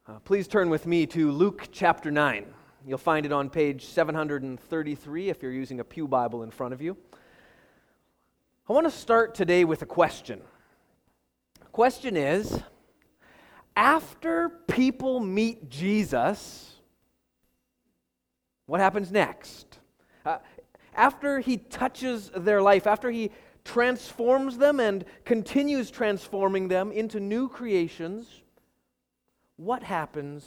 Please turn with me to Luke chapter 9. You'll find it on page 733 if you're using a pew Bible in front of you. I want to start today with a question. The question is, after people meet Jesus, what happens next? After he touches their life, after he transforms them and continues transforming them into new creations, what happens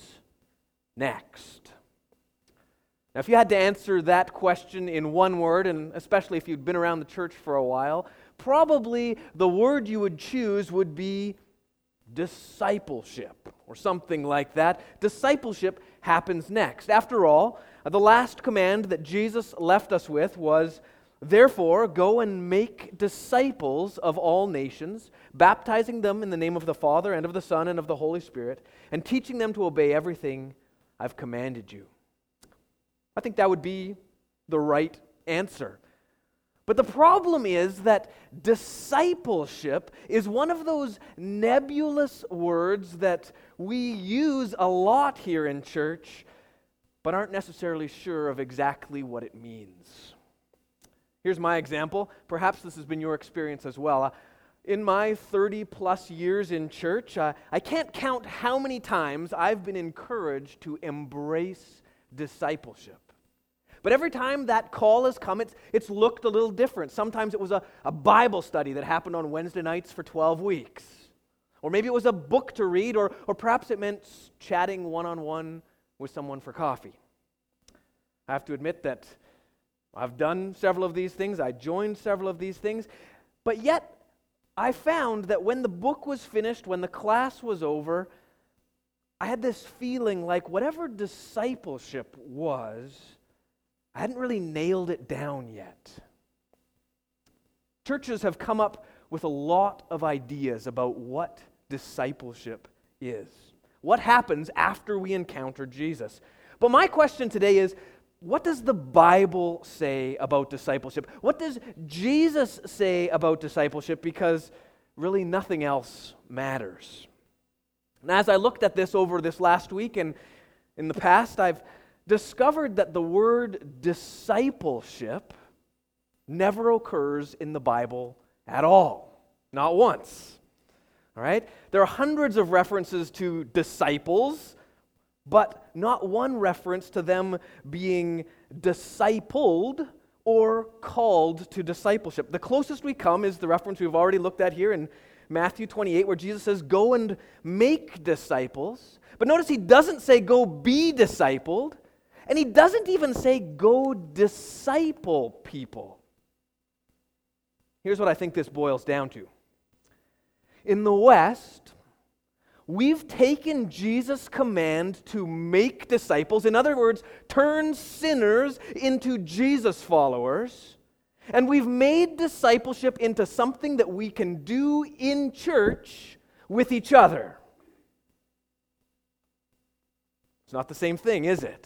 next? Now, if you had to answer that question in one word, and especially if you'd been around the church for a while, probably the word you would choose would be discipleship, or something like that. Discipleship happens next. After all, the last command that Jesus left us with was, "Therefore, go and make disciples of all nations, baptizing them in the name of the Father and of the Son and of the Holy Spirit, and teaching them to obey everything I've commanded you." I think that would be the right answer. But the problem is that discipleship is one of those nebulous words that we use a lot here in church, but aren't necessarily sure of exactly what it means. Here's my example. Perhaps this has been your experience as well. In my 30-plus years in church, I can't count how many times I've been encouraged to embrace discipleship. But every time that call has come, it's looked a little different. Sometimes it was a Bible study that happened on Wednesday nights for 12 weeks. Or maybe it was a book to read, or perhaps it meant chatting one-on-one with someone for coffee. I have to admit that I've done several of these things. I joined several of these things. But yet, I found that when the book was finished, when the class was over, I had this feeling like whatever discipleship was, I hadn't really nailed it down yet. Churches have come up with a lot of ideas about what discipleship is. What happens after we encounter Jesus? But my question today is, what does the Bible say about discipleship? What does Jesus say about discipleship? Because really nothing else matters. And as I looked at this over this last week and in the past, I've discovered that the word discipleship never occurs in the Bible at all. Not once. All right? There are hundreds of references to disciples, but not one reference to them being discipled or called to discipleship. The closest we come is the reference we've already looked at here in Matthew 28, where Jesus says, "Go and make disciples." But notice he doesn't say, "Go be discipled," and he doesn't even say, "Go disciple people." Here's what I think this boils down to. In the West, we've taken Jesus' command to make disciples, in other words, turn sinners into Jesus followers, and we've made discipleship into something that we can do in church with each other. It's not the same thing, is it?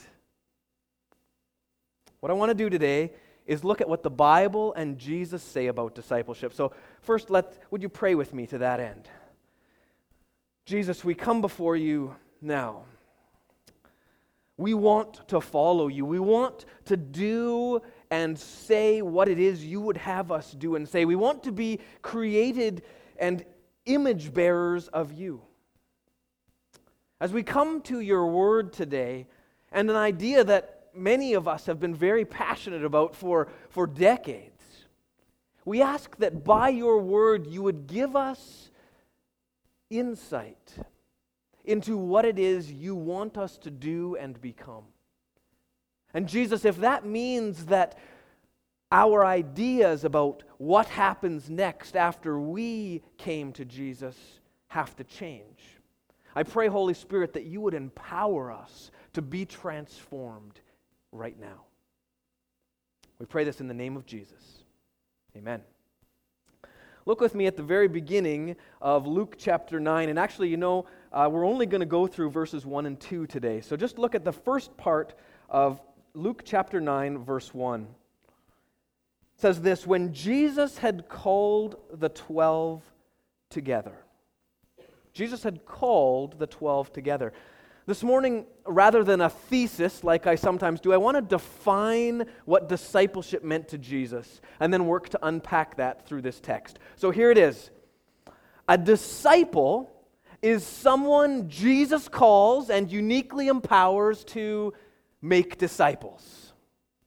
What I want to do today is look at what the Bible and Jesus say about discipleship. So first, would you pray with me to that end? Jesus, we come before you now. We want to follow you. We want to do and say what it is you would have us do and say. We want to be created and image bearers of you. As we come to your word today, and an idea that many of us have been very passionate about for decades, we ask that by your word you would give us insight into what it is you want us to do and become. And Jesus, if that means that our ideas about what happens next after we came to Jesus have to change, I pray, Holy Spirit, that you would empower us to be transformed right now. We pray this in the name of Jesus. Amen. Look with me at the very beginning of Luke chapter 9. And actually, we're only going to go through verses 1 and 2 today. So just look at the first part of Luke chapter 9, verse 1. It says this, "When Jesus had called the 12 together." Jesus had called the 12 together. This morning, rather than a thesis like I sometimes do, I want to define what discipleship meant to Jesus and then work to unpack that through this text. So here it is. A disciple is someone Jesus calls and uniquely empowers to make disciples.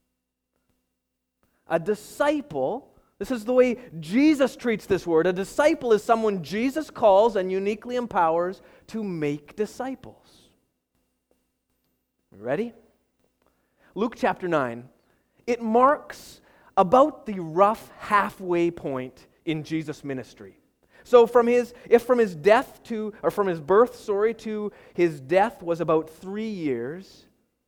A disciple, this is the way Jesus treats this word. A disciple is someone Jesus calls and uniquely empowers to make disciples. Ready? Luke chapter 9. It marks about the rough halfway point in Jesus' ministry. So from his birth to his death was about 3 years.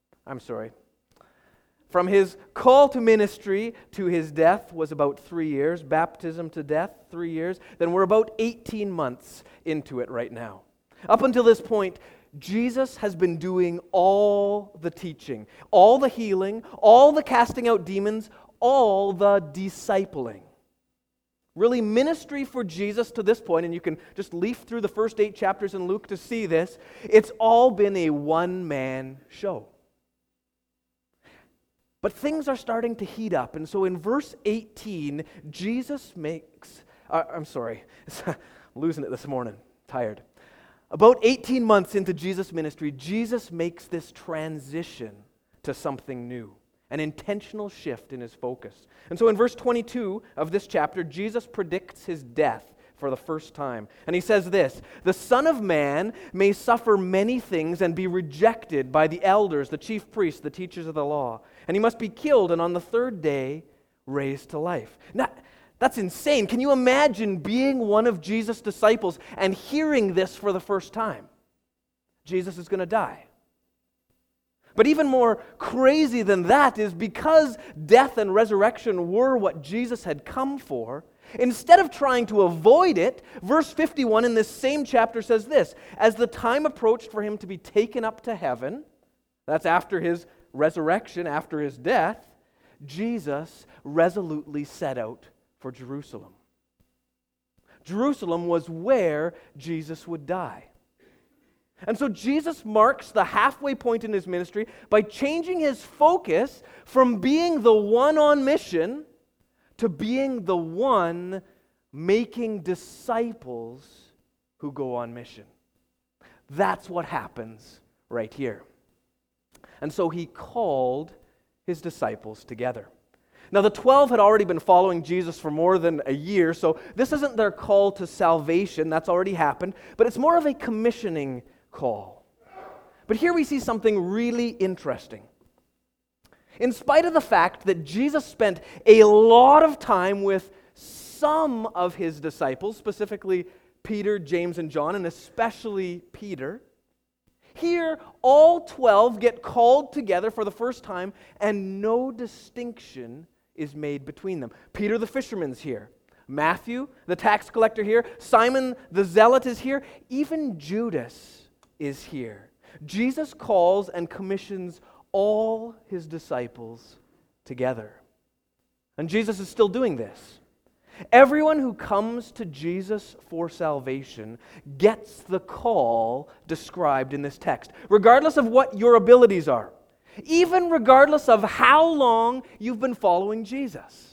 From his call to ministry to his death was about 3 years. Baptism to death, 3 years. Then we're about 18 months into it right now. Up until this point, Jesus has been doing all the teaching, all the healing, all the casting out demons, all the discipling. Really, ministry for Jesus to this point, and you can just leaf through the first 8 chapters in Luke to see this, it's all been a one-man show. But things are starting to heat up, and so in verse 18, Jesus makes... I'm losing it this morning, tired. About 18 months into Jesus' ministry, Jesus makes this transition to something new, an intentional shift in his focus. And so in verse 22 of this chapter, Jesus predicts his death for the first time. And he says this, "The Son of Man may suffer many things and be rejected by the elders, the chief priests, the teachers of the law. And he must be killed and on the third day raised to life." Now, that's insane. Can you imagine being one of Jesus' disciples and hearing this for the first time? Jesus is going to die. But even more crazy than that is because death and resurrection were what Jesus had come for, instead of trying to avoid it, verse 51 in this same chapter says this, "As the time approached for him to be taken up to heaven," that's after his resurrection, after his death, Jesus resolutely set out for Jerusalem. Jerusalem was where Jesus would die. And so Jesus marks the halfway point in his ministry by changing his focus from being the one on mission to being the one making disciples who go on mission. That's what happens right here. And so he called his disciples together. Now, the 12 had already been following Jesus for more than a year, so this isn't their call to salvation. That's already happened, but it's more of a commissioning call. But here we see something really interesting. In spite of the fact that Jesus spent a lot of time with some of his disciples, specifically Peter, James, and John, and especially Peter, here all 12 get called together for the first time, and no distinction is made between them. Peter the fisherman's here. Matthew, the tax collector, here. Simon the zealot is here. Even Judas is here. Jesus calls and commissions all his disciples together. And Jesus is still doing this. Everyone who comes to Jesus for salvation gets the call described in this text, regardless of what your abilities are, even regardless of how long you've been following Jesus.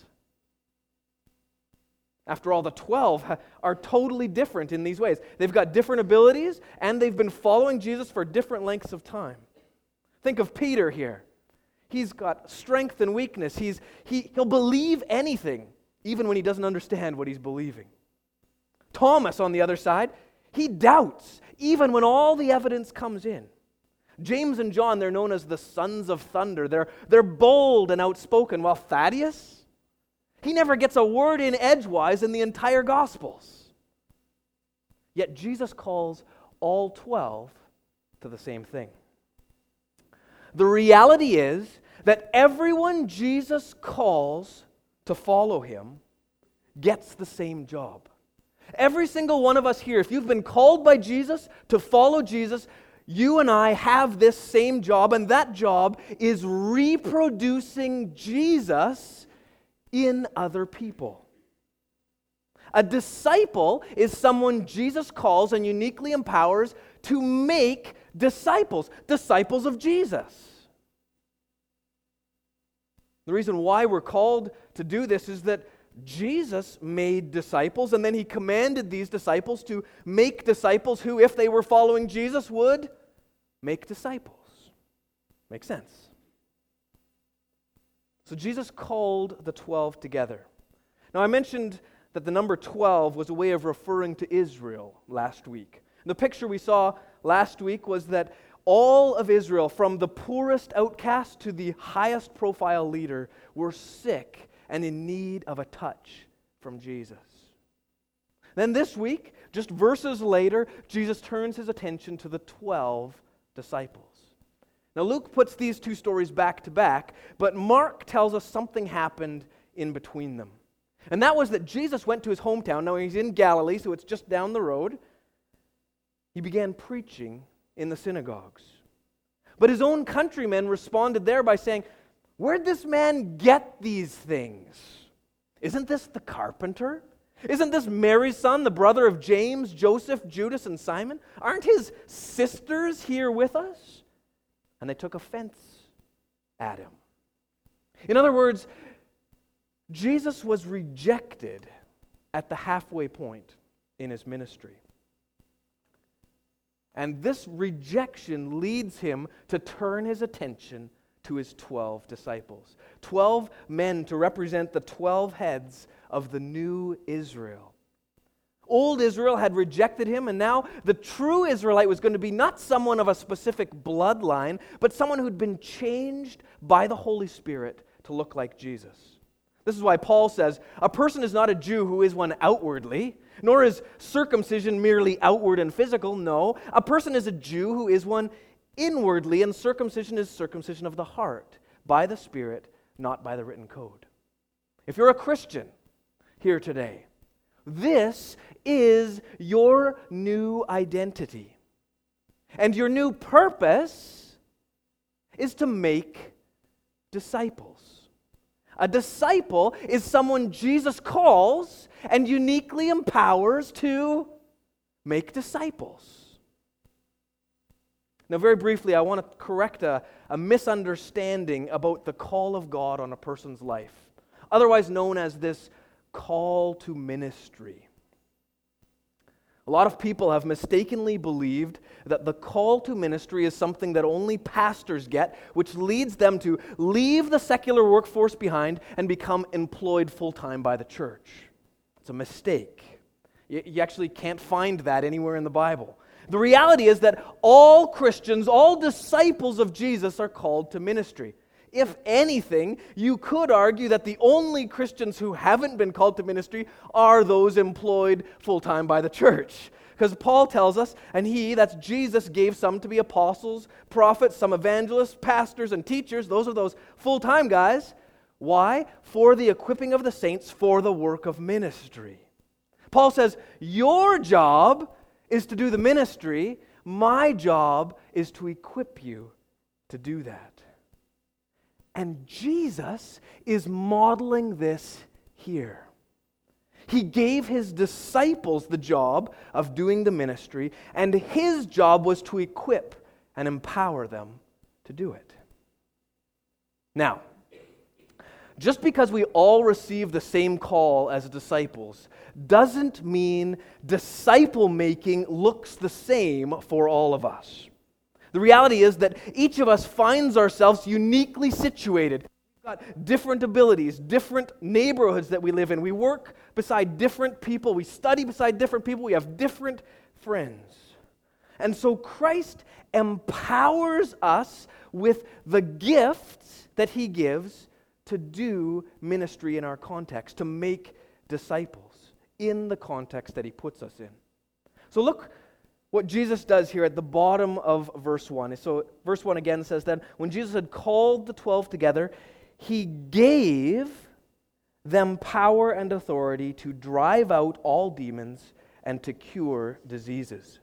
After all, the 12 are totally different in these ways. They've got different abilities, and they've been following Jesus for different lengths of time. Think of Peter here. He's got strength and weakness. He'll believe anything, even when he doesn't understand what he's believing. Thomas, on the other side, he doubts, even when all the evidence comes in. James and John, they're known as the sons of thunder. They're bold and outspoken, while Thaddeus, he never gets a word in edgewise in the entire Gospels. Yet Jesus calls all 12 to the same thing. The reality is that everyone Jesus calls to follow him gets the same job. Every single one of us here, if you've been called by Jesus to follow Jesus, you and I have this same job, and that job is reproducing Jesus in other people. A disciple is someone Jesus calls and uniquely empowers to make disciples of Jesus. The reason why we're called to do this is that Jesus made disciples, and then he commanded these disciples to make disciples who, if they were following Jesus, would make disciples. Makes sense. So Jesus called the 12 together. Now I mentioned that the number 12 was a way of referring to Israel last week. The picture we saw last week was that all of Israel, from the poorest outcast to the highest profile leader, were sick and in need of a touch from Jesus. Then this week, just verses later, Jesus turns his attention to the 12 disciples. Now Luke puts these two stories back to back, but Mark tells us something happened in between them. And that was that Jesus went to his hometown. Now he's in Galilee, so it's just down the road. He began preaching in the synagogues. But his own countrymen responded there by saying, "Where'd this man get these things? Isn't this the carpenter? Isn't this Mary's son, the brother of James, Joseph, Judas, and Simon? Aren't his sisters here with us?" And they took offense at him. In other words, Jesus was rejected at the halfway point in his ministry. And this rejection leads him to turn his attention to his 12 disciples. 12 men to represent the 12 heads of the new Israel. Old Israel had rejected him, and now the true Israelite was going to be not someone of a specific bloodline, but someone who'd been changed by the Holy Spirit to look like Jesus. This is why Paul says, a person is not a Jew who is one outwardly, nor is circumcision merely outward and physical. No, a person is a Jew who is one inwardly, and circumcision is circumcision of the heart, by the Spirit, not by the written code. If you're a Christian here today, this is your new identity. And your new purpose is to make disciples. A disciple is someone Jesus calls and uniquely empowers to make disciples. Now, very briefly, I want to correct a misunderstanding about the call of God on a person's life, otherwise known as this call to ministry. A lot of people have mistakenly believed that the call to ministry is something that only pastors get, which leads them to leave the secular workforce behind and become employed full-time by the church. It's a mistake. You actually can't find that anywhere in the Bible. The reality is that all Christians, all disciples of Jesus are called to ministry. If anything, you could argue that the only Christians who haven't been called to ministry are those employed full-time by the church. Because Paul tells us, and that's Jesus, gave some to be apostles, prophets, some evangelists, pastors, and teachers. Those are those full-time guys. Why? For the equipping of the saints for the work of ministry. Paul says, your job is to do the ministry. My job is to equip you to do that. And Jesus is modeling this here. He gave his disciples the job of doing the ministry, and his job was to equip and empower them to do it. Now, just because we all receive the same call as disciples doesn't mean disciple making looks the same for all of us. The reality is that each of us finds ourselves uniquely situated. We've got different abilities, different neighborhoods that we live in. We work beside different people. We study beside different people. We have different friends. And so Christ empowers us with the gifts that he gives to do ministry in our context, to make disciples in the context that he puts us in. So look what Jesus does here at the bottom of verse 1. So verse 1 again says that when Jesus had called the 12 together, he gave them power and authority to drive out all demons and to cure diseases.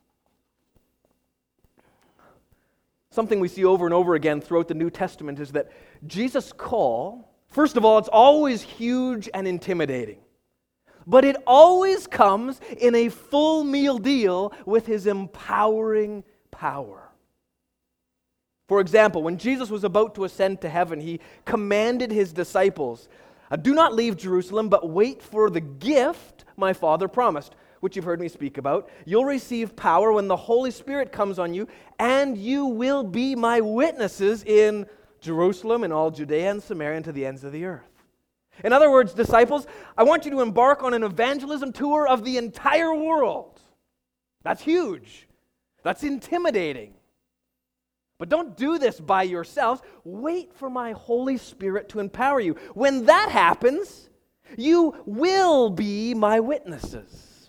Something we see over and over again throughout the New Testament is that Jesus' call, first of all, it's always huge and intimidating. But it always comes in a full meal deal with his empowering power. For example, when Jesus was about to ascend to heaven, he commanded his disciples, "Do not leave Jerusalem, but wait for the gift my Father promised," which you've heard me speak about. "You'll receive power when the Holy Spirit comes on you, and you will be my witnesses in Jerusalem and all Judea and Samaria and to the ends of the earth." In other words, disciples, I want you to embark on an evangelism tour of the entire world. That's huge. That's intimidating. But don't do this by yourselves. Wait for my Holy Spirit to empower you. When that happens, you will be my witnesses.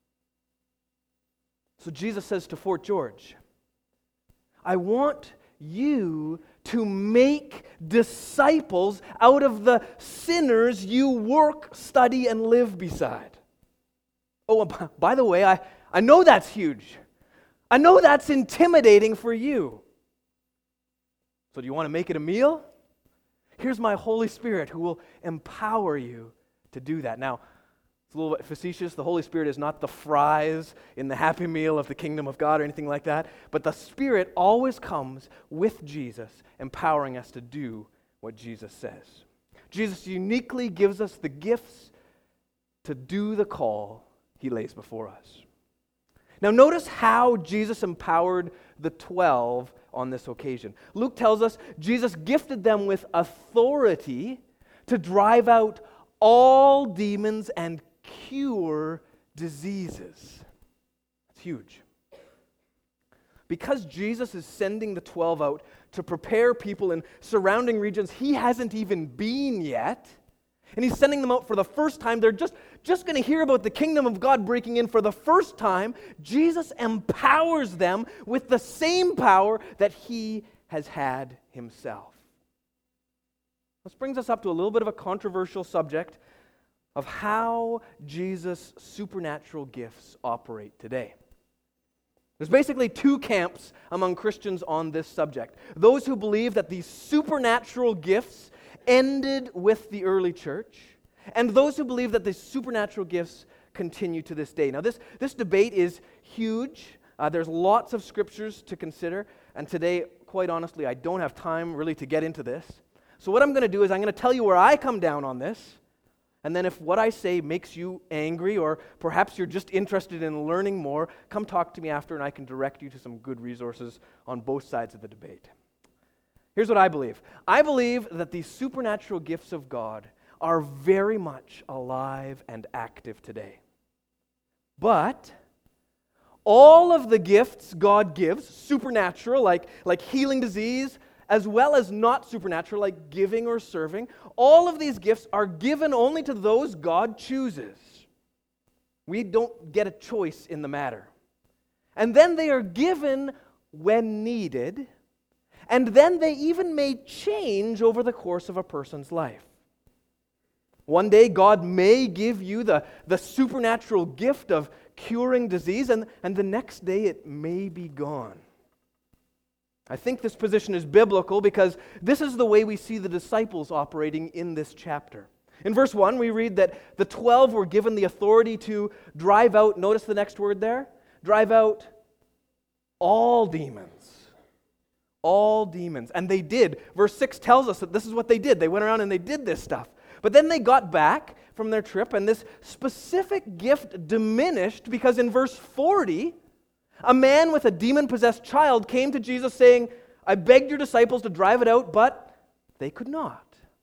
So Jesus says to Fort George, I want you to make disciples out of the sinners you work, study, and live beside. Oh, by the way, I know that's huge. I know that's intimidating for you. So do you want to make it a meal? Here's my Holy Spirit who will empower you to do that. Now, it's a little bit facetious. The Holy Spirit is not the fries in the Happy Meal of the kingdom of God or anything like that. But the Spirit always comes with Jesus, empowering us to do what Jesus says. Jesus uniquely gives us the gifts to do the call he lays before us. Now notice how Jesus empowered the 12 on this occasion. Luke tells us Jesus gifted them with authority to drive out all demons and cure diseases. It's huge. Because Jesus is sending the 12 out to prepare people in surrounding regions he hasn't even been yet, and he's sending them out for the first time, they're just going to hear about the kingdom of God breaking in for the first time. Jesus empowers them with the same power that he has had himself. This brings us up to a little bit of a controversial subject of how Jesus' supernatural gifts operate today. There's basically two camps among Christians on this subject. Those who believe that these supernatural gifts ended with the early church, and those who believe that the supernatural gifts continue to this day. Now, this debate is huge. There's lots of scriptures to consider, and today, quite honestly, I don't have time really to get into this. So what I'm going to do is I'm going to tell you where I come down on this, and then if what I say makes you angry, or perhaps you're just interested in learning more, come talk to me after, and I can direct you to some good resources on both sides of the debate. Here's what I believe. I believe that the supernatural gifts of God are very much alive and active today. But all of the gifts God gives, supernatural, like healing disease, as well as not supernatural, like giving or serving, all of these gifts are given only to those God chooses. We don't get a choice in the matter. And then they are given when needed, and then they even may change over the course of a person's life. One day, God may give you the supernatural gift of curing disease, and the next day it may be gone. I think this position is biblical because this is the way we see the disciples operating in this chapter. In verse 1, we read that the 12 were given the authority to drive out, notice the next word there, drive out all demons. All demons. And they did. Verse 6 tells us that this is what they did. They went around and they did this stuff. But then they got back from their trip, and this specific gift diminished because in verse 40, a man with a demon-possessed child came to Jesus saying, I begged your disciples to drive it out, but they could not.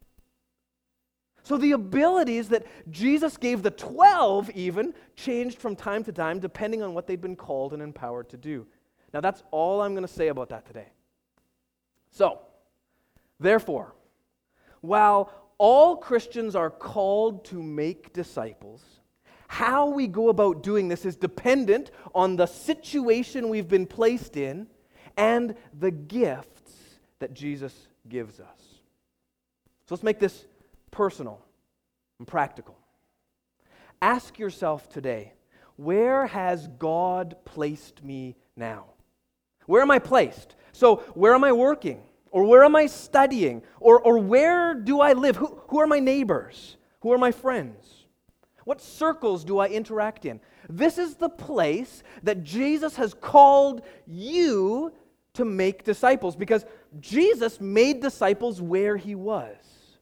So the abilities that Jesus gave the 12 even changed from time to time depending on what they'd been called and empowered to do. Now that's all I'm going to say about that today. So, therefore, while all Christians are called to make disciples, how we go about doing this is dependent on the situation we've been placed in and the gifts that Jesus gives us. So let's make this personal and practical. Ask yourself today, where has God placed me now? Where am I placed? So where am I working? Or where am I studying? Or where do I live? Who are my neighbors? Who are my friends? What circles do I interact in? This is the place that Jesus has called you to make disciples, because Jesus made disciples where he was.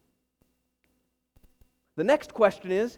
The next question is,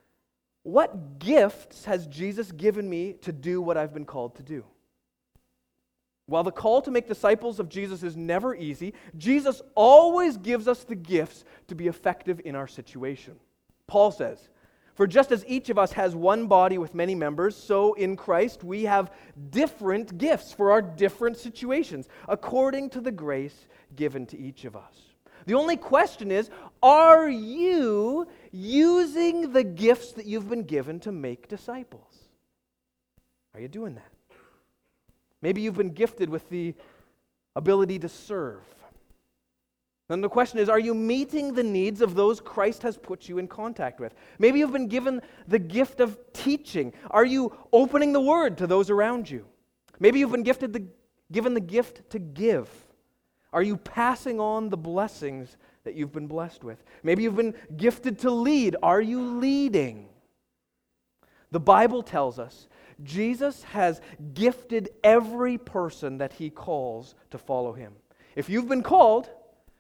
what gifts has Jesus given me to do what I've been called to do? While the call to make disciples of Jesus is never easy, Jesus always gives us the gifts to be effective in our situation. Paul says, "For just as each of us has one body with many members, so in Christ we have different gifts for our different situations, according to the grace given to each of us." The only question is, are you using the gifts that you've been given to make disciples? Are you doing that? Maybe you've been gifted with the ability to serve. Then the question is, are you meeting the needs of those Christ has put you in contact with? Maybe you've been given the gift of teaching. Are you opening the Word to those around you? Maybe you've been given the gift to give. Are you passing on the blessings that you've been blessed with? Maybe you've been gifted to lead. Are you leading? The Bible tells us Jesus has gifted every person that he calls to follow him. If you've been called,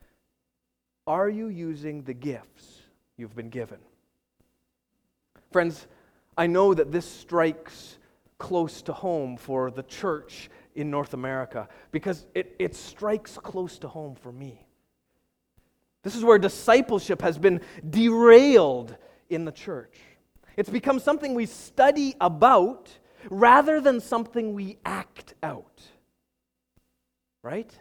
are you using the gifts you've been given? Friends, I know that this strikes close to home for the church in North America because it strikes close to home for me. This is where discipleship has been derailed in the church. It's become something we study about rather than something we act out. Right?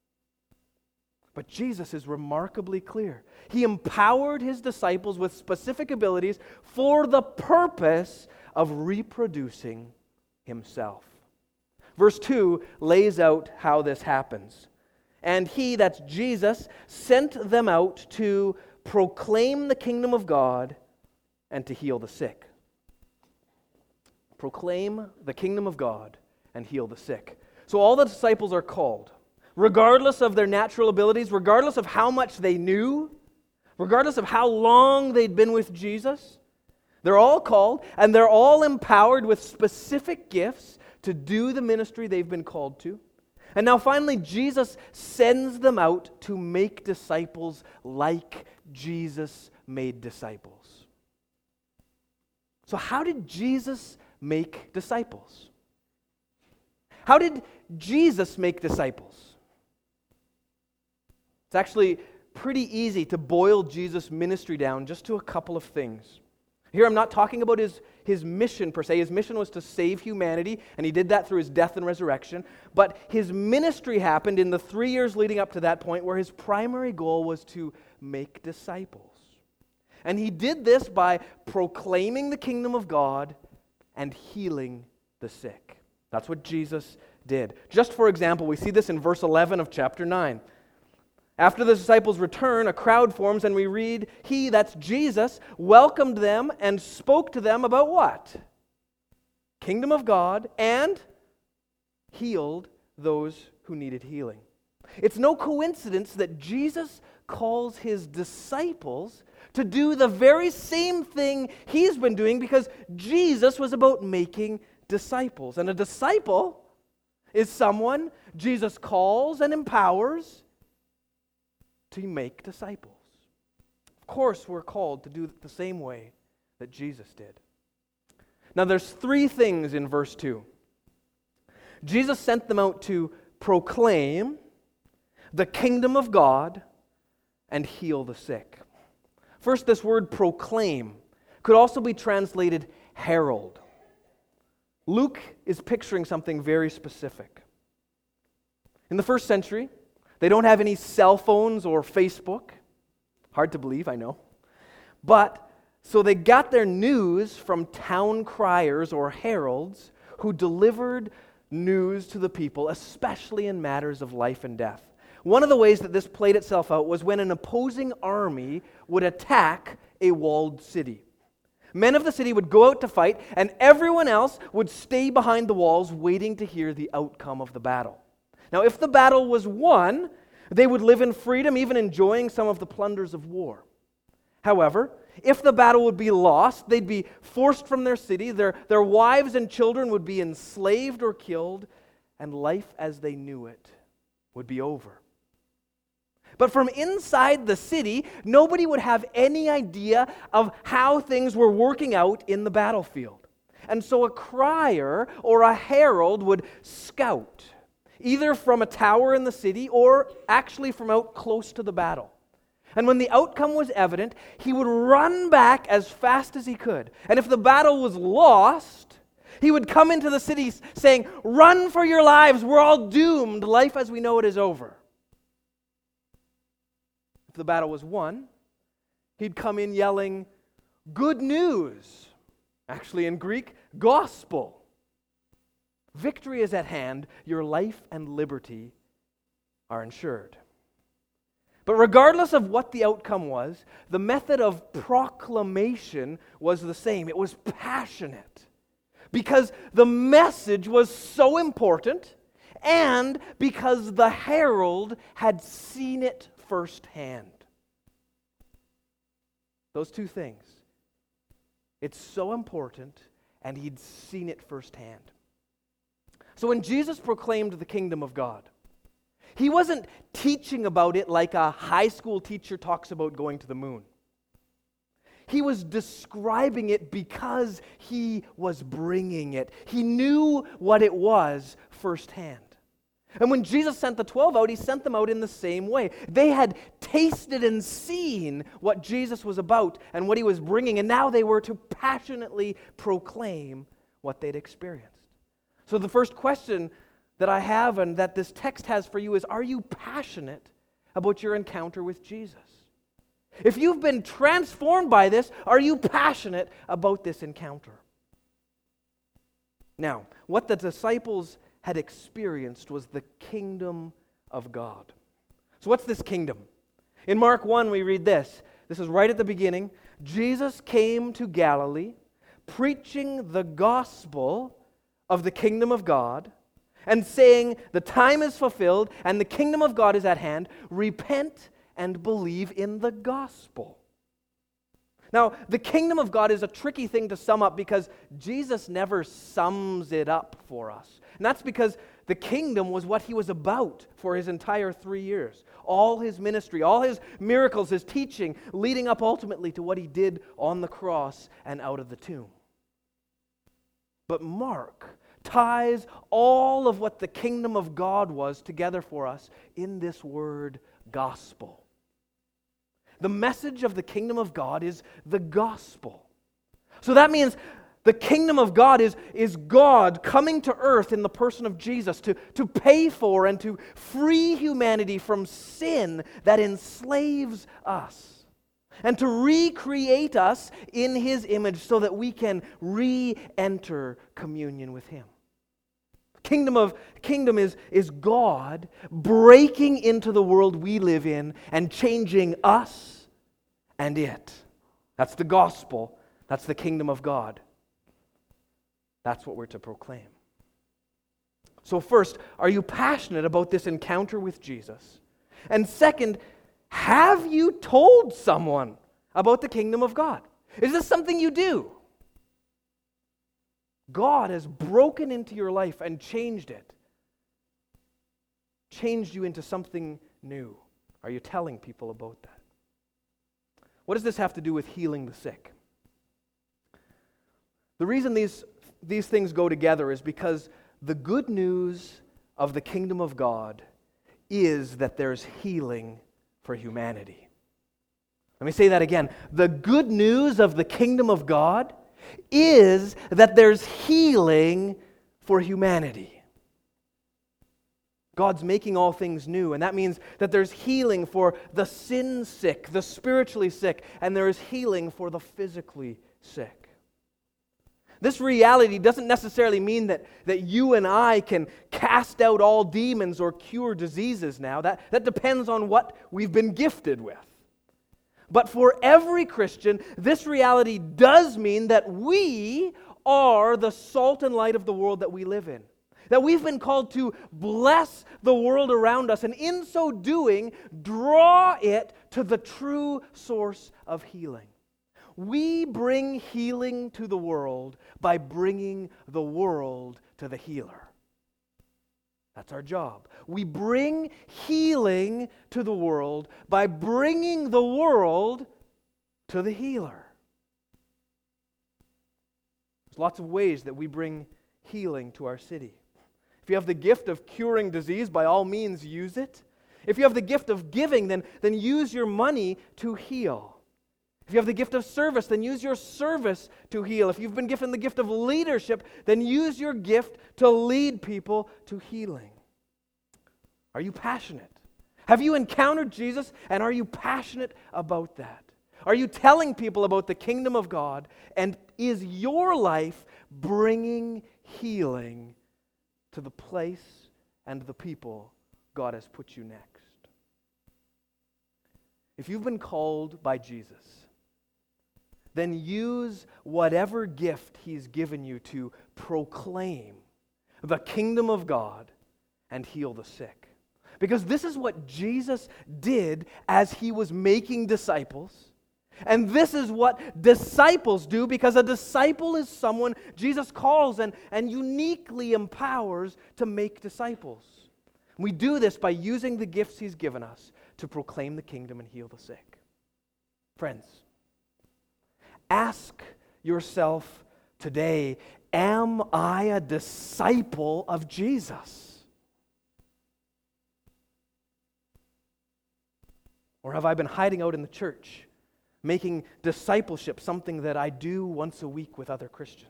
But Jesus is remarkably clear. He empowered his disciples with specific abilities for the purpose of reproducing himself. Verse 2 lays out how this happens. And he, that's Jesus, sent them out to proclaim the kingdom of God and to heal the sick. Proclaim the kingdom of God and heal the sick. So all the disciples are called, regardless of their natural abilities, regardless of how much they knew, regardless of how long they'd been with Jesus. They're all called, and they're all empowered with specific gifts to do the ministry they've been called to. And now finally, Jesus sends them out to make disciples like Jesus made disciples. So how did Jesus make disciples? How did Jesus make disciples? It's actually pretty easy to boil Jesus' ministry down just to a couple of things. Here I'm not talking about his mission per se. His mission was to save humanity, and he did that through his death and resurrection. But his ministry happened in the 3 years leading up to that point where his primary goal was to make disciples. And he did this by proclaiming the kingdom of God and healing the sick. That's what Jesus did. Just for example, we see this in verse 11 of chapter 9. After the disciples return, a crowd forms, and we read, he, that's Jesus, welcomed them and spoke to them about what? Kingdom of God, and healed those who needed healing. It's no coincidence that Jesus calls his disciples to do the very same thing he's been doing, because Jesus was about making disciples. And a disciple is someone Jesus calls and empowers to make disciples. Of course, we're called to do it the same way that Jesus did. Now, there's 3 things in verse 2. Jesus sent them out to proclaim the kingdom of God and heal the sick. First, this word proclaim could also be translated herald. Luke is picturing something very specific. In the first century, they don't have any cell phones or Facebook. Hard to believe, I know. But, so they got their news from town criers or heralds who delivered news to the people, especially in matters of life and death. One of the ways that this played itself out was when an opposing army would attack a walled city. Men of the city would go out to fight, and everyone else would stay behind the walls waiting to hear the outcome of the battle. Now, if the battle was won, they would live in freedom, even enjoying some of the plunders of war. However, if the battle would be lost, they'd be forced from their city, their wives and children would be enslaved or killed, and life as they knew it would be over. But from inside the city, nobody would have any idea of how things were working out in the battlefield. And so a crier or a herald would scout, either from a tower in the city or actually from out close to the battle. And when the outcome was evident, he would run back as fast as he could. And if the battle was lost, he would come into the city saying, "Run for your lives, we're all doomed, life as we know it is over." If the battle was won, he'd come in yelling, "Good news!" Actually in Greek, gospel. Victory is at hand, your life and liberty are ensured. But regardless of what the outcome was, the method of proclamation was the same. It was passionate because the message was so important and because the herald had seen it firsthand. Those two things. It's so important and he'd seen it firsthand. So when Jesus proclaimed the kingdom of God, he wasn't teaching about it like a high school teacher talks about going to the moon. He was describing it because he was bringing it. He knew what it was firsthand. And when Jesus sent the 12 out, he sent them out in the same way. They had tasted and seen what Jesus was about and what he was bringing, and now they were to passionately proclaim what they'd experienced. So the first question that I have and that this text has for you is, are you passionate about your encounter with Jesus? If you've been transformed by this, are you passionate about this encounter? Now, what the disciples had experienced was the kingdom of God. So what's this kingdom? In Mark 1, we read this. This is right at the beginning. Jesus came to Galilee, preaching the gospel of the kingdom of God, and saying, the time is fulfilled and the kingdom of God is at hand. Repent and believe in the gospel. Now, the kingdom of God is a tricky thing to sum up because Jesus never sums it up for us. And that's because the kingdom was what he was about for his entire 3 years. All his ministry, all his miracles, his teaching, leading up ultimately to what he did on the cross and out of the tomb. But Mark ties all of what the kingdom of God was together for us in this word, gospel. The message of the kingdom of God is the gospel. So that means the kingdom of God is God coming to earth in the person of Jesus to pay for and to free humanity from sin that enslaves us, and to recreate us in his image so that we can re-enter communion with him. Kingdom is God breaking into the world we live in and changing us and it. That's the gospel. That's the kingdom of God. That's what we're to proclaim. So first, are you passionate about this encounter with Jesus? And second, have you told someone about the kingdom of God? Is this something you do? God has broken into your life and changed it. Changed you into something new. Are you telling people about that? What does this have to do with healing the sick? The reason these things go together is because the good news of the kingdom of God is that there's healing for humanity. Let me say that again. The good news of the kingdom of God is that there's healing for humanity. God's making all things new, and that means that there's healing for the sin sick, the spiritually sick, and there is healing for the physically sick. This reality doesn't necessarily mean that you and I can cast out all demons or cure diseases now. That depends on what we've been gifted with. But for every Christian, this reality does mean that we are the salt and light of the world that we live in. That we've been called to bless the world around us, and in so doing, draw it to the true source of healing. We bring healing to the world by bringing the world to the healer. That's our job. We bring healing to the world by bringing the world to the healer. There's lots of ways that we bring healing to our city. If you have the gift of curing disease, by all means use it. If you have the gift of giving, then use your money to heal. If you have the gift of service, then use your service to heal. If you've been given the gift of leadership, then use your gift to lead people to healing. Are you passionate? Have you encountered Jesus, and are you passionate about that? Are you telling people about the kingdom of God, and is your life bringing healing to the place and the people God has put you next? If you've been called by Jesus, then use whatever gift He's given you to proclaim the kingdom of God and heal the sick. Because this is what Jesus did as He was making disciples. And this is what disciples do, because a disciple is someone Jesus calls and uniquely empowers to make disciples. We do this by using the gifts He's given us to proclaim the kingdom and heal the sick. Friends, ask yourself today, am I a disciple of Jesus? Or have I been hiding out in the church, making discipleship something that I do once a week with other Christians?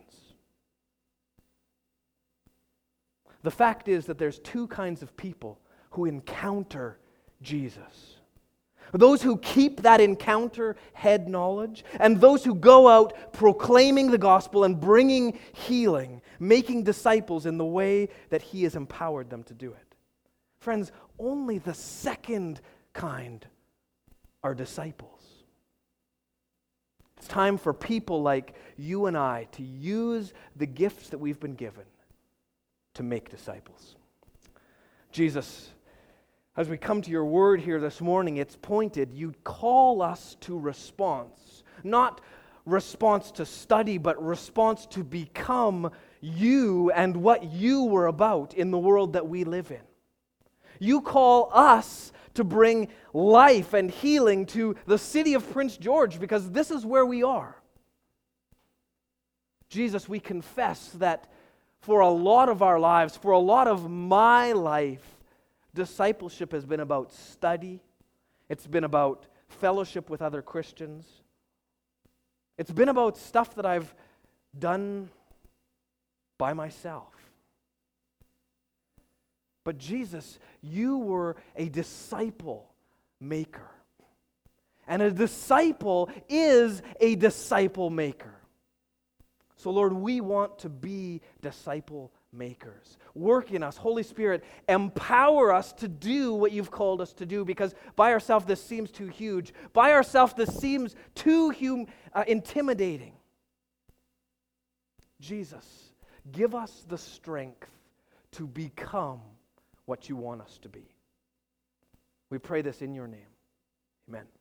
The fact is that there's two kinds of people who encounter Jesus. Those who keep that encounter head knowledge, and those who go out proclaiming the gospel and bringing healing, making disciples in the way that He has empowered them to do it. Friends, only the second kind are disciples. It's time for people like you and I to use the gifts that we've been given to make disciples. Jesus, as we come to your word here this morning, it's pointed. You call us to response. Not response to study, but response to become you and what you were about in the world that we live in. You call us to bring life and healing to the city of Prince George, because this is where we are. Jesus, we confess that for a lot of our lives, for a lot of my life, discipleship has been about study. It's been about fellowship with other Christians. It's been about stuff that I've done by myself. But Jesus, you were a disciple maker. And a disciple is a disciple maker. So Lord, we want to be disciple makers. Work in us. Holy Spirit, empower us to do what you've called us to do, because by ourselves this seems too huge. By ourselves this seems too intimidating. Jesus, give us the strength to become what you want us to be. We pray this in your name. Amen.